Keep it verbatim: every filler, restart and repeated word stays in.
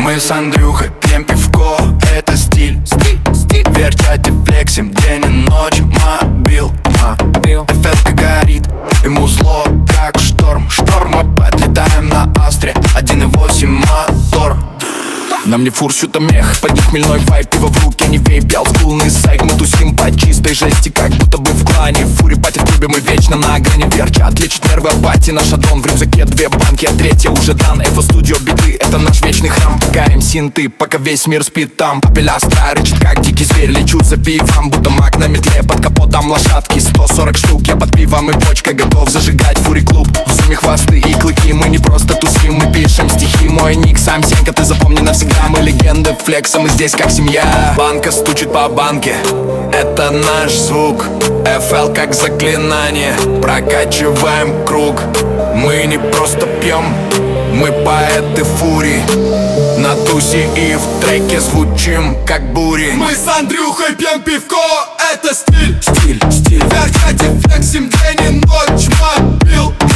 Мы с Андрюхой пьем пивко, это стиль, стиль, стиль. Вертять и флексим день и ночь, мобил, мобил. Эффетка горит, и музло как шторм, шторм. Мы подлетаем на Астре, один и восемь мотор. Нам не фурсют мех, под них хмельной вайп, пиво в руке, не вей, пьял сгулный сайк. Мы тусим по чистой жести, как будто бы в клане. В фуре пати в клубе, мы вечно на грани. Верчат, лечит нервы от пати, наш аддон. В рюкзаке две банки, а третья уже дан. Эво студио биты, это наш вечный храм. Погаем синты, пока весь мир спит там. Папель астра рычит, как дикий зверь. Лечу за пивом, будто маг на метле. Под капотом лошадки, сто сорок штук. Я под пивом и бочкой готов зажигать фури клуб. В зуме хвосты и клыки, мы не просто тусим, мы пишем стихи. Мой ник сам Сенька, ты запомни навсегда. Мы легенды флекса, мы здесь как семья. Банка стучит по банке, это наш звук. эф эл как заклинание, прокачиваем круг. Мы не просто пьем, мы поэты фурии. На тусе и в треке звучим как бури. Мы с Андрюхой пьем пивко, это стиль, стиль, стиль. Вертять и флексим день и ночь, мобил.